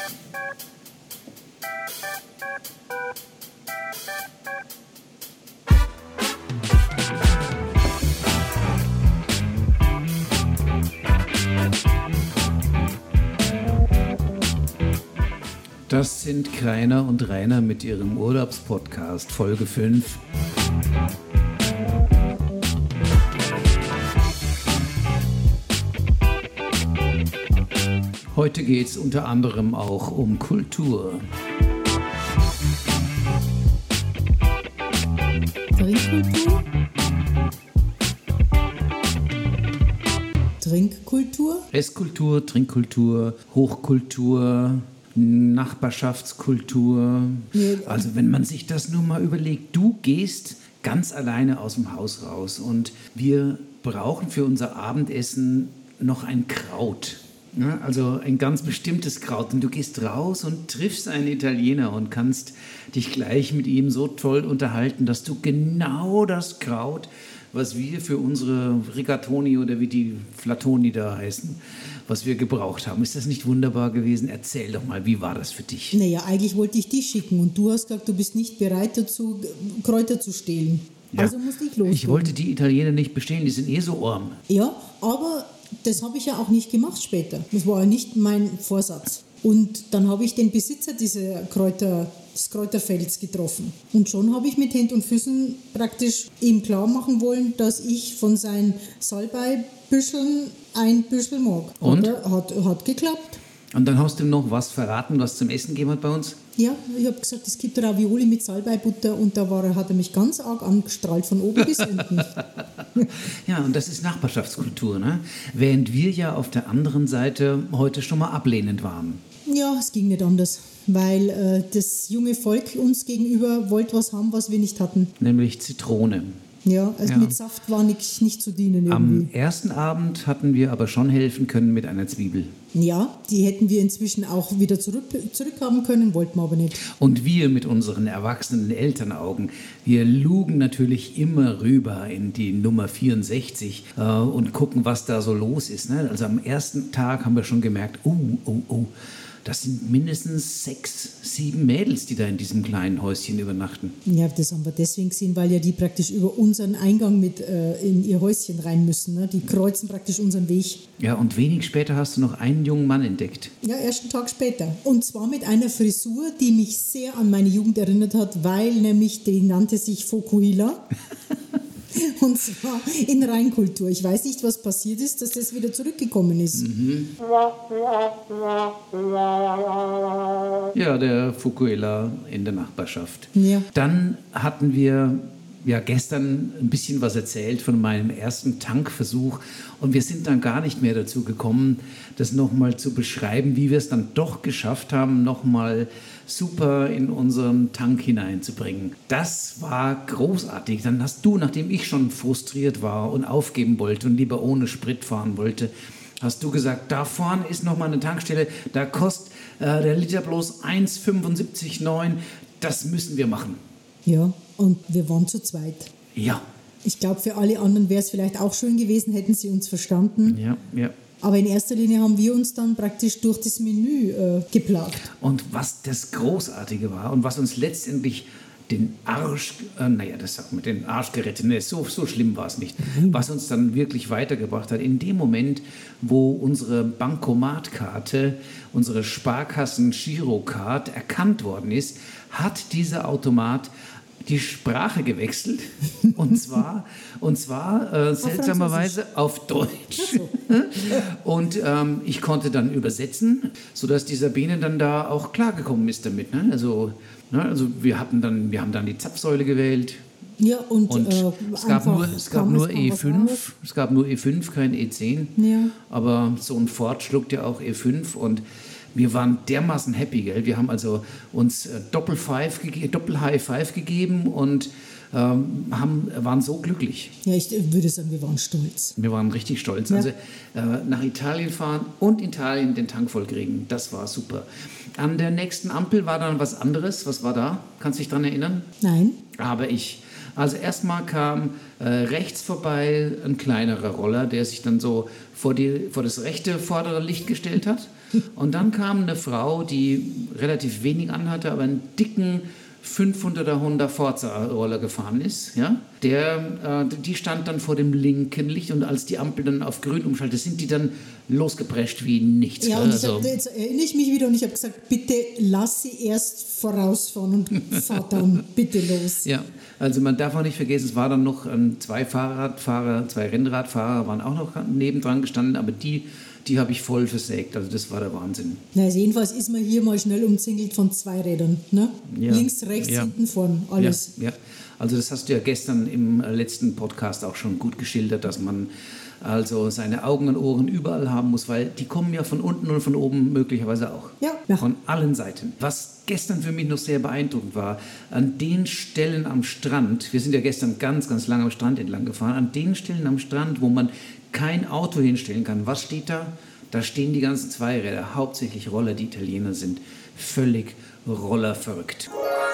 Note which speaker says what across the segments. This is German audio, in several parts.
Speaker 1: Das sind Kreiner und Rainer mit ihrem Urlaubspodcast, Folge 5. Heute geht es unter anderem auch um Kultur.
Speaker 2: Trinkkultur? Trinkkultur?
Speaker 1: Esskultur, Trinkkultur, Hochkultur, Nachbarschaftskultur. Also wenn man sich das nur mal überlegt, du gehst ganz alleine aus dem Haus raus und wir brauchen für unser Abendessen noch ein Kraut. Ja, also ein ganz bestimmtes Kraut. Und du gehst raus und triffst einen Italiener und kannst dich gleich mit ihm so toll unterhalten, dass du genau das Kraut, was wir für unsere Rigatoni oder wie die Flatoni da heißen, was wir gebraucht haben. Ist das nicht wunderbar gewesen? Erzähl doch mal, wie war das für dich?
Speaker 2: Naja, eigentlich wollte ich dich schicken und du hast gesagt, du bist nicht bereit dazu, Kräuter zu stehlen.
Speaker 1: Ja.
Speaker 2: Also musste ich los.
Speaker 1: Ich wollte die Italiener nicht bestehlen, die sind so arm.
Speaker 2: Ja, aber das habe ich ja auch nicht gemacht später. Das war ja nicht mein Vorsatz. Und dann habe ich den Besitzer des Kräuterfelds getroffen. Und schon habe ich mit Händen und Füßen praktisch ihm klar machen wollen, dass ich von seinen Salbeibüscheln ein Büschel mag.
Speaker 1: Und?
Speaker 2: Hat geklappt.
Speaker 1: Und dann hast du ihm noch was verraten, was zum Essen gegeben hat bei uns?
Speaker 2: Ja, ich habe gesagt, es gibt Ravioli mit Salbeibutter und da hat er mich ganz arg angestrahlt, von oben bis unten.
Speaker 1: Ja, und das ist Nachbarschaftskultur, ne? Während wir ja auf der anderen Seite heute schon mal ablehnend waren.
Speaker 2: Ja, es ging nicht anders, weil das junge Volk uns gegenüber wollte was haben, was wir nicht hatten.
Speaker 1: Nämlich Zitrone.
Speaker 2: Ja, also
Speaker 1: Ja.
Speaker 2: Mit Saft war nicht zu dienen irgendwie.
Speaker 1: Am ersten Abend hatten wir aber schon helfen können mit einer Zwiebel.
Speaker 2: Ja, die hätten wir inzwischen auch wieder zurückhaben können, wollten wir aber nicht.
Speaker 1: Und wir mit unseren erwachsenen Elternaugen, wir lugen natürlich immer rüber in die Nummer 64 und gucken, was da so los ist. Ne? Also am ersten Tag haben wir schon gemerkt, das sind mindestens 6, 7 Mädels, die da in diesem kleinen Häuschen übernachten.
Speaker 2: Ja, das haben wir deswegen gesehen, weil ja die praktisch über unseren Eingang mit in ihr Häuschen rein müssen. Ne? Die kreuzen praktisch unseren Weg.
Speaker 1: Ja, und wenig später hast du noch einen jungen Mann entdeckt.
Speaker 2: Ja, erst einen Tag später. Und zwar mit einer Frisur, die mich sehr an meine Jugend erinnert hat, weil nämlich die nannte sich Fokuhila. Und zwar in Reinkultur. Ich weiß nicht, was passiert ist, dass das wieder zurückgekommen ist.
Speaker 1: Mhm. Ja, der Fukuhila in der Nachbarschaft.
Speaker 2: Ja.
Speaker 1: Dann hatten wir ja gestern ein bisschen was erzählt von meinem ersten Tankversuch und wir sind dann gar nicht mehr dazu gekommen, das nochmal zu beschreiben, wie wir es dann doch geschafft haben, nochmal super in unseren Tank hineinzubringen. Das war großartig. Dann hast du, nachdem ich schon frustriert war und aufgeben wollte und lieber ohne Sprit fahren wollte, hast du gesagt, da vorne ist nochmal eine Tankstelle, da kostet der Liter bloß 1,75,9, das müssen wir machen.
Speaker 2: Ja, und wir waren zu zweit.
Speaker 1: Ja.
Speaker 2: Ich glaube, für alle anderen wäre es vielleicht auch schön gewesen, hätten sie uns verstanden.
Speaker 1: Ja.
Speaker 2: Aber in erster Linie haben wir uns dann praktisch durch das Menü geplagt.
Speaker 1: Und was das Großartige war und was uns letztendlich den Arsch gerettet, ne, so schlimm war es nicht, was uns dann wirklich weitergebracht hat, in dem Moment, wo unsere Bankomatkarte, unsere Sparkassen-Girocard erkannt worden ist, hat dieser Automat die Sprache gewechselt und zwar seltsamerweise auf Deutsch. Und ich konnte dann übersetzen, sodass die Sabine dann da auch klargekommen ist damit. Ne? Also wir haben dann die Zapfsäule gewählt.
Speaker 2: Ja, und
Speaker 1: es gab nur E5, es gab nur E5, kein E10.
Speaker 2: Ja.
Speaker 1: Aber so ein Ford schluckt ja auch E5 und wir waren dermaßen happy, gell? Wir haben also uns Doppel-High Five gegeben und waren so glücklich.
Speaker 2: Ja, ich würde sagen, wir waren stolz.
Speaker 1: Wir waren richtig stolz.
Speaker 2: Ja.
Speaker 1: Also nach Italien fahren und Italien den Tank vollkriegen, das war super. An der nächsten Ampel war dann was anderes. Was war da? Kannst du dich daran erinnern?
Speaker 2: Nein.
Speaker 1: Aber ich Also erstmal kam rechts vorbei ein kleinerer Roller, der sich dann so vor das rechte vordere Licht gestellt hat. Und dann kam eine Frau, die relativ wenig anhatte, aber einen dicken 500er Honda Forza-Roller gefahren ist. Ja? Die stand dann vor dem linken Licht und als die Ampel dann auf grün umschaltet, sind die dann losgeprescht wie nichts.
Speaker 2: Ja, und jetzt erinnere ich mich wieder und ich habe gesagt, bitte lass sie erst vorausfahren und fahr dann bitte los.
Speaker 1: Ja, also man darf auch nicht vergessen, es war dann noch zwei Fahrradfahrer, 2 Rennradfahrer waren auch noch nebendran gestanden, aber die habe ich voll versägt. Also das war der Wahnsinn.
Speaker 2: Na, also jedenfalls ist man hier mal schnell umzingelt von 2 Rädern. Ne?
Speaker 1: Ja.
Speaker 2: Links, rechts, hinten, vorn, alles.
Speaker 1: Ja. Also das hast du ja gestern im letzten Podcast auch schon gut geschildert, dass man also seine Augen und Ohren überall haben muss, weil die kommen ja von unten und von oben möglicherweise auch.
Speaker 2: Ja.
Speaker 1: Von allen Seiten. Was gestern für mich noch sehr beeindruckend war, an den Stellen am Strand, wir sind ja gestern ganz, ganz lange am Strand entlang gefahren, an den Stellen am Strand, wo man kein Auto hinstellen kann. Was steht da? Da stehen die ganzen Zweiräder, hauptsächlich Roller. Die Italiener sind völlig rollerverrückt.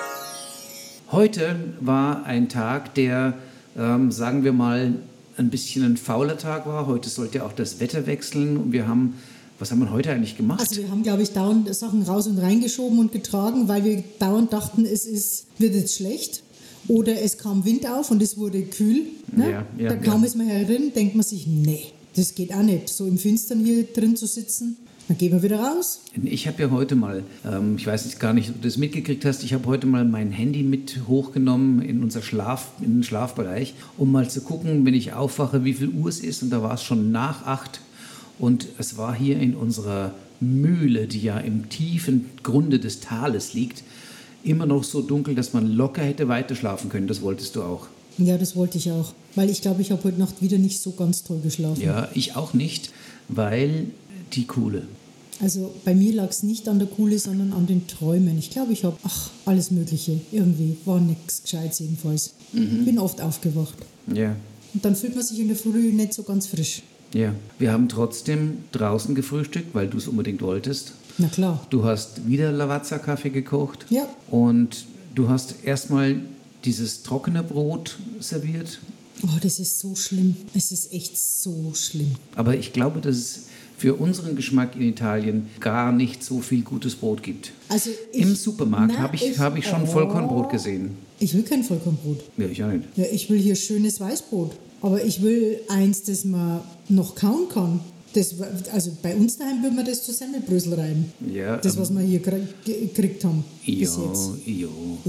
Speaker 1: Heute war ein Tag, der, sagen wir mal, ein bisschen ein fauler Tag war. Heute sollte auch das Wetter wechseln. Und was haben wir heute eigentlich gemacht?
Speaker 2: Also wir haben, glaube ich, dauernd Sachen raus und reingeschoben und getragen, weil wir dauernd dachten, wird jetzt schlecht. Oder es kam Wind auf und es wurde kühl. Ne? Da kaum ist man herin, denkt man sich, nee, das geht auch nicht, so im Finstern hier drin zu sitzen. Dann gehen wir wieder raus.
Speaker 1: Ich habe ja heute mal, ich weiß nicht gar nicht, ob du das mitgekriegt hast, ich habe heute mal mein Handy mit hochgenommen in den Schlafbereich, um mal zu gucken, wenn ich aufwache, wie viel Uhr es ist. Und da war es schon nach 8 und es war hier in unserer Mühle, die ja im tiefen Grunde des Tales liegt, immer noch so dunkel, dass man locker hätte weiter schlafen können. Das wolltest du auch.
Speaker 2: Ja, das wollte ich auch. Weil ich glaube, ich habe heute Nacht wieder nicht so ganz toll geschlafen.
Speaker 1: Ja, ich auch nicht, weil die Kuhle.
Speaker 2: Also bei mir lag es nicht an der Kuhle, sondern an den Träumen. Ich glaube, ich habe alles Mögliche. Irgendwie war nichts Gescheites jedenfalls. Bin oft aufgewacht.
Speaker 1: Ja.
Speaker 2: Und dann fühlt man sich in der Früh nicht so ganz frisch.
Speaker 1: Ja, wir haben trotzdem draußen gefrühstückt, weil du es unbedingt wolltest.
Speaker 2: Na klar.
Speaker 1: Du hast wieder Lavazza-Kaffee gekocht.
Speaker 2: Ja.
Speaker 1: Und du hast erstmal dieses trockene Brot serviert.
Speaker 2: Oh, das ist so schlimm. Es ist echt so schlimm.
Speaker 1: Aber ich glaube, dass es für unseren Geschmack in Italien gar nicht so viel gutes Brot gibt.
Speaker 2: Also
Speaker 1: im Supermarkt habe ich schon Vollkornbrot gesehen.
Speaker 2: Ich will kein Vollkornbrot.
Speaker 1: Ja, ich auch nicht.
Speaker 2: Ja, ich will hier schönes Weißbrot. Aber ich will eins, das man noch kauen kann. Also bei uns daheim würden wir das zu Semmelbrösel rein.
Speaker 1: Ja,
Speaker 2: das, was wir hier gekriegt haben bis jetzt.
Speaker 1: Ja.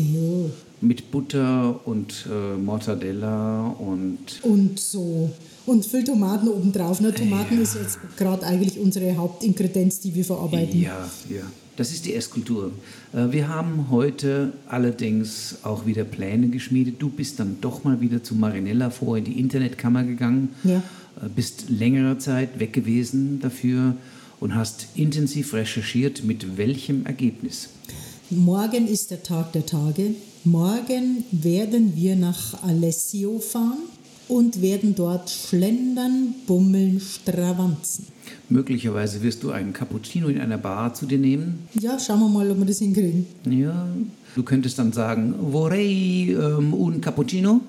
Speaker 1: Mit Butter und Mortadella und
Speaker 2: so. Und viel Tomaten obendrauf. Ne? Tomaten ist jetzt gerade eigentlich unsere Hauptingredienz, die wir verarbeiten.
Speaker 1: Ja. Das ist die Esskultur. Wir haben heute allerdings auch wieder Pläne geschmiedet. Du bist dann doch mal wieder zu Marinella vor in die Internetkammer gegangen.
Speaker 2: Ja.
Speaker 1: Bist längere Zeit weg gewesen dafür und hast intensiv recherchiert. Mit welchem Ergebnis?
Speaker 2: Morgen ist der Tag der Tage. Morgen werden wir nach Alessio fahren und werden dort schlendern, bummeln, stravanzen.
Speaker 1: Möglicherweise wirst du einen Cappuccino in einer Bar zu dir nehmen.
Speaker 2: Ja, schauen wir mal, ob wir das hinkriegen.
Speaker 1: Ja, du könntest dann sagen, vorrei un cappuccino,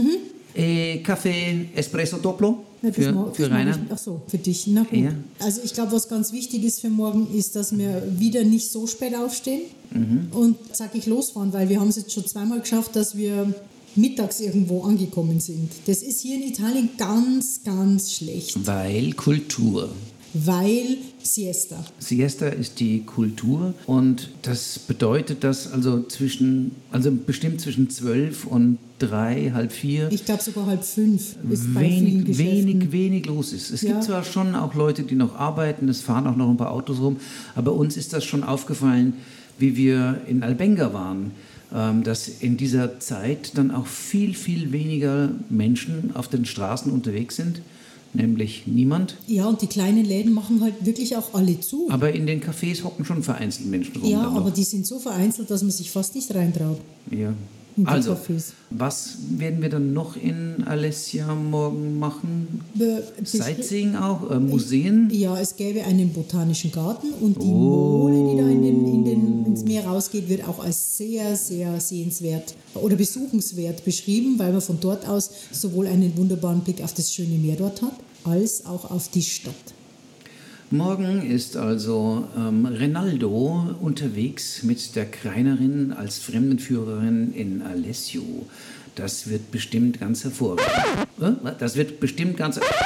Speaker 1: Kaffee espresso dopplo.
Speaker 2: Ja,
Speaker 1: für Rainer.
Speaker 2: Ach so, für dich. Na gut.
Speaker 1: Ja.
Speaker 2: Also ich glaube, was ganz wichtig ist für morgen, ist, dass wir wieder nicht so spät aufstehen und zackig losfahren, weil wir haben es jetzt schon zweimal geschafft, dass wir mittags irgendwo angekommen sind. Das ist hier in Italien ganz, ganz schlecht.
Speaker 1: Weil Kultur.
Speaker 2: Weil Siesta.
Speaker 1: Siesta ist die Kultur und das bedeutet, dass bestimmt zwischen 12 und 3, halb 4
Speaker 2: ich glaube sogar halb 5 ist bei vielen Geschäften.
Speaker 1: wenig los ist. Es gibt zwar schon auch Leute, die noch arbeiten, es fahren auch noch ein paar Autos rum, aber uns ist das schon aufgefallen, wie wir in Albenga waren, dass in dieser Zeit dann auch viel, viel weniger Menschen auf den Straßen unterwegs sind. Nämlich niemand.
Speaker 2: Ja, und die kleinen Läden machen halt wirklich auch alle zu.
Speaker 1: Aber in den Cafés hocken schon vereinzelt Menschen rum.
Speaker 2: Ja, aber die sind so vereinzelt, dass man sich fast nicht reintraut.
Speaker 1: Ja.
Speaker 2: in den
Speaker 1: Also,
Speaker 2: Cafés.
Speaker 1: was werden wir dann noch in Alessia morgen machen? Sightseeing auch? Museen?
Speaker 2: Ja, es gäbe einen botanischen Garten und die Mole, die da ins Meer rausgeht, wird auch als sehr, sehr sehenswert oder besuchenswert beschrieben, weil man von dort aus sowohl einen wunderbaren Blick auf das schöne Meer dort hat, als auch auf die Stadt.
Speaker 1: Morgen ist also Renaldo unterwegs mit der Kreinerin als Fremdenführerin in Alessio. Das wird bestimmt ganz hervorragend. Das wird bestimmt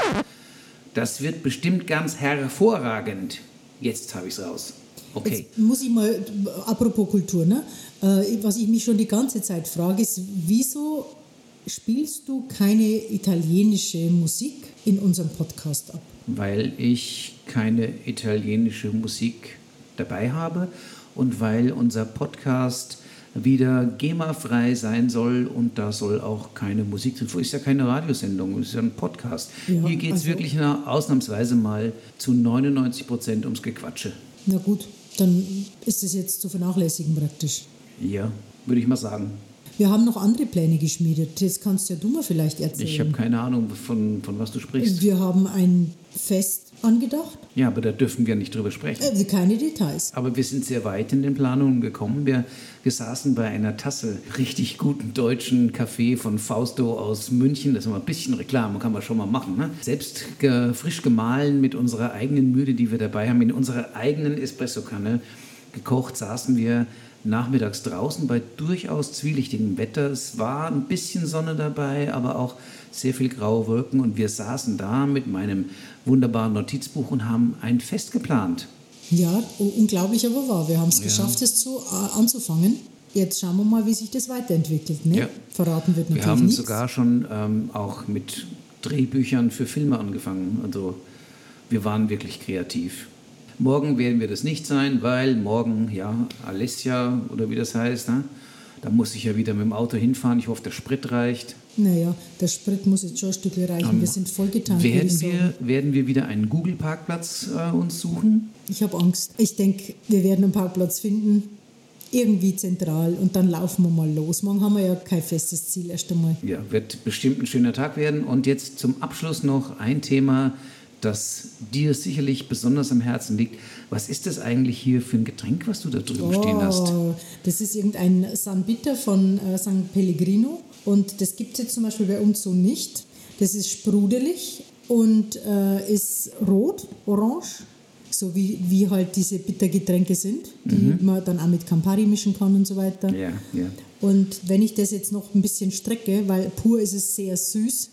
Speaker 1: ganz hervorragend. Jetzt habe ich es raus. Okay.
Speaker 2: Jetzt muss ich mal, apropos Kultur, ne? Was ich mich schon die ganze Zeit frage, ist, wieso spielst du keine italienische Musik in unserem Podcast ab?
Speaker 1: Weil ich keine italienische Musik dabei habe und weil unser Podcast wieder GEMA-frei sein soll und da soll auch keine Musik drin. Ist ja keine Radiosendung, ist ja ein Podcast.
Speaker 2: Ja,
Speaker 1: hier geht es wirklich ausnahmsweise mal zu 99% ums Gequatsche.
Speaker 2: Na gut, dann ist es jetzt zu vernachlässigen praktisch.
Speaker 1: Ja, würde ich mal sagen.
Speaker 2: Wir haben noch andere Pläne geschmiedet. Das kannst ja du mir vielleicht erzählen.
Speaker 1: Ich habe keine Ahnung, von was du sprichst.
Speaker 2: Wir haben ein Fest angedacht.
Speaker 1: Ja, aber da dürfen wir nicht drüber sprechen.
Speaker 2: Keine Details.
Speaker 1: Aber wir sind sehr weit in den Planungen gekommen. Wir saßen bei einer Tasse richtig guten deutschen Kaffee von Fausto aus München. Das ist mal ein bisschen Reklame, kann man schon mal machen. Ne? Selbst frisch gemahlen mit unserer eigenen Mühle, die wir dabei haben, in unserer eigenen Espressokanne gekocht, saßen wir nachmittags draußen bei durchaus zwielichtigem Wetter. Es war ein bisschen Sonne dabei, aber auch sehr viel graue Wolken. Und wir saßen da mit meinem wunderbaren Notizbuch und haben ein Fest geplant.
Speaker 2: Ja, unglaublich aber wahr. Wir haben es geschafft, es anzufangen. Jetzt schauen wir mal, wie sich das weiterentwickelt. Ne?
Speaker 1: Ja.
Speaker 2: Verraten wird natürlich
Speaker 1: Wir haben
Speaker 2: nichts.
Speaker 1: sogar schon auch mit Drehbüchern für Filme angefangen. Also wir waren wirklich kreativ. Morgen werden wir das nicht sein, weil morgen, ja, Alessia oder wie das heißt, ne? Da muss ich ja wieder mit dem Auto hinfahren. Ich hoffe, der Sprit reicht.
Speaker 2: Naja, der Sprit muss jetzt schon ein Stückchen reichen. Wir sind voll getankt.
Speaker 1: Werden wir wieder einen Google-Parkplatz uns suchen?
Speaker 2: Ich habe Angst. Ich denke, wir werden einen Parkplatz finden, irgendwie zentral, und dann laufen wir mal los. Morgen haben wir ja kein festes Ziel erst einmal.
Speaker 1: Ja, wird bestimmt ein schöner Tag werden. Und jetzt zum Abschluss noch ein Thema, das dir sicherlich besonders am Herzen liegt. Was ist das eigentlich hier für ein Getränk, was du da drüben stehen hast?
Speaker 2: Das ist irgendein San Bitter von San Pellegrino, und das gibt es jetzt zum Beispiel bei uns so nicht. Das ist sprudelig und ist rot, orange, so wie halt diese Bittergetränke sind, die man dann auch mit Campari mischen kann und so weiter.
Speaker 1: Ja, ja.
Speaker 2: Und wenn ich das jetzt noch ein bisschen strecke, weil pur ist es sehr süß,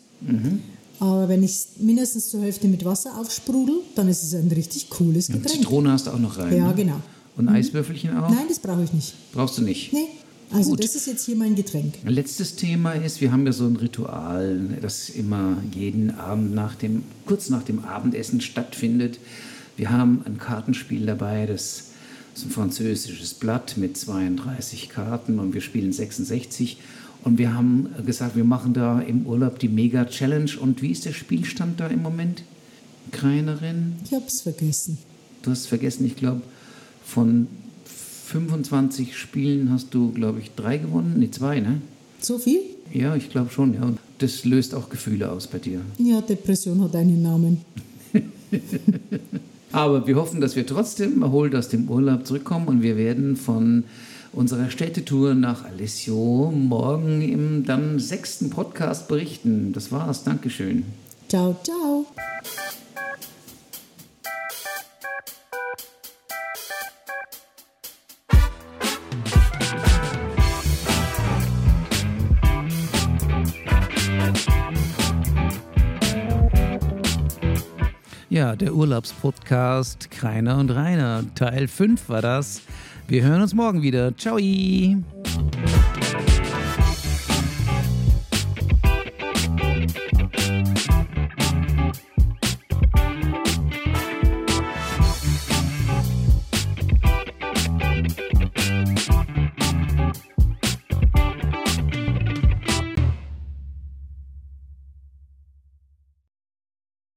Speaker 2: aber wenn ich es mindestens zur Hälfte mit Wasser aufsprudel, dann ist es ein richtig cooles Getränk.
Speaker 1: Zitrone hast du auch noch rein.
Speaker 2: Ja,
Speaker 1: ne?
Speaker 2: genau.
Speaker 1: Und Eiswürfelchen auch?
Speaker 2: Nein, das brauche ich nicht.
Speaker 1: Brauchst du nicht?
Speaker 2: Nee, also
Speaker 1: Gut.
Speaker 2: das ist jetzt hier mein Getränk.
Speaker 1: Letztes Thema ist, wir haben ja so ein Ritual, das immer jeden Abend kurz nach dem Abendessen stattfindet. Wir haben ein Kartenspiel dabei, das ist ein französisches Blatt mit 32 Karten und wir spielen 66. Und wir haben gesagt, wir machen da im Urlaub die Mega-Challenge. Und wie ist der Spielstand da im Moment? Kreinerin?
Speaker 2: Ich habe es vergessen.
Speaker 1: Du hast es vergessen, ich glaube, von 25 Spielen hast du, glaube ich, 3 gewonnen. Nee, 2, ne?
Speaker 2: So viel?
Speaker 1: Ja, ich glaube schon, ja. Und das löst auch Gefühle aus bei dir.
Speaker 2: Ja, Depression hat einen Namen.
Speaker 1: Aber wir hoffen, dass wir trotzdem erholt aus dem Urlaub zurückkommen und wir werden von unserer Städtetour nach Alessio morgen im dann 6. Podcast berichten. Das war's. Dankeschön.
Speaker 2: Ciao, ciao.
Speaker 1: Ja, der Urlaubspodcast Kreiner und Rainer. Teil 5 war das. Wir hören uns morgen wieder. Ciao!